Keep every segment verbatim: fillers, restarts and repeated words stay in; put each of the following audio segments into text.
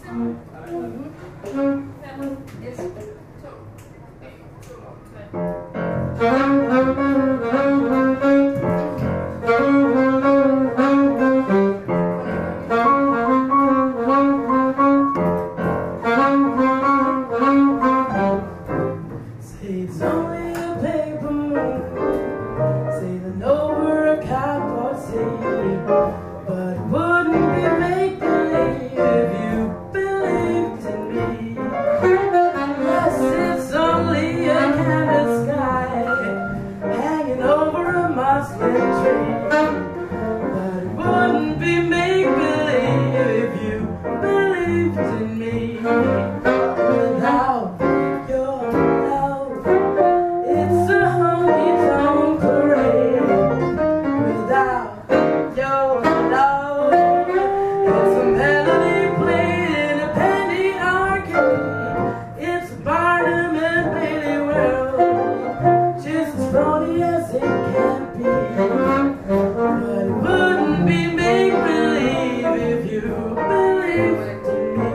It's only a paper moon, sailing over a cardboard sea. But it wouldn't be make-believe if you believed in me. Yes, it's only a kind of sky hanging over a muslin tree. But it wouldn't be make-believe if you believed in me. Without your love, it's a honky-tonk parade. Without your love, it's a melody played in a penny arcade. It's a Barnum and Bailey world, just as phony as it can be. But it wouldn't be make-believe if you believed in me.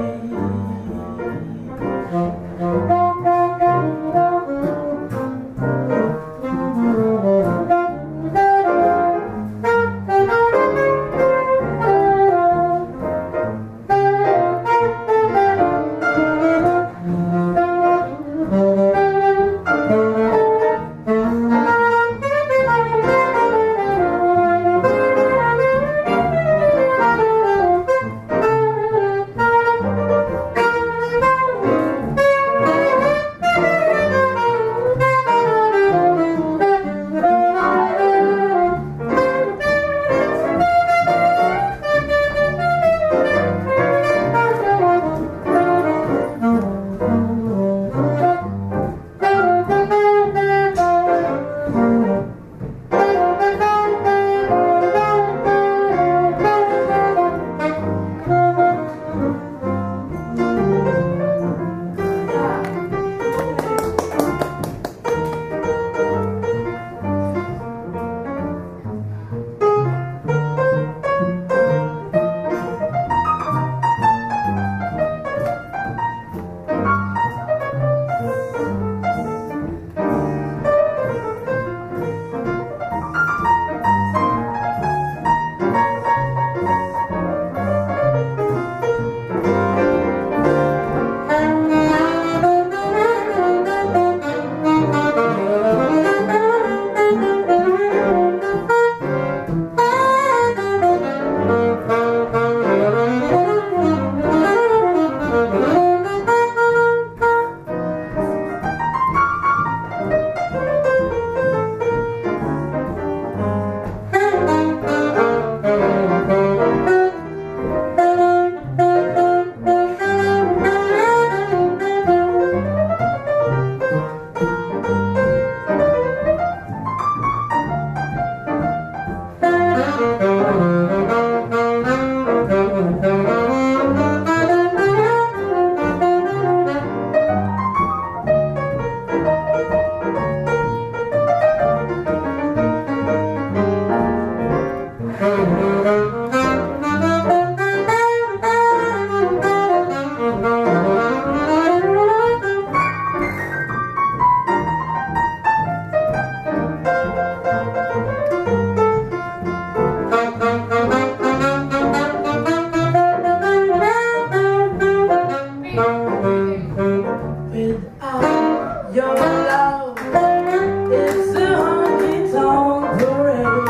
Without your love, it's a honky-tonk parade.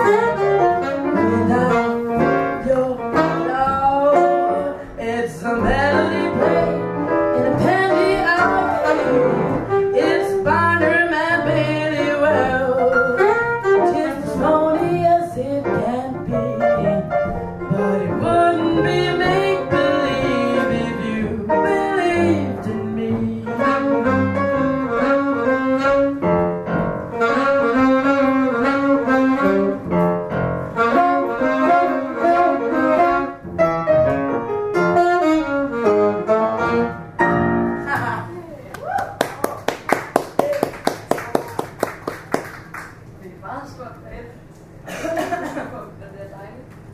Without your love, it's a melody played in a penny arcade. It's Barnum and Bailey world, just as phony as it can be. But it wouldn't be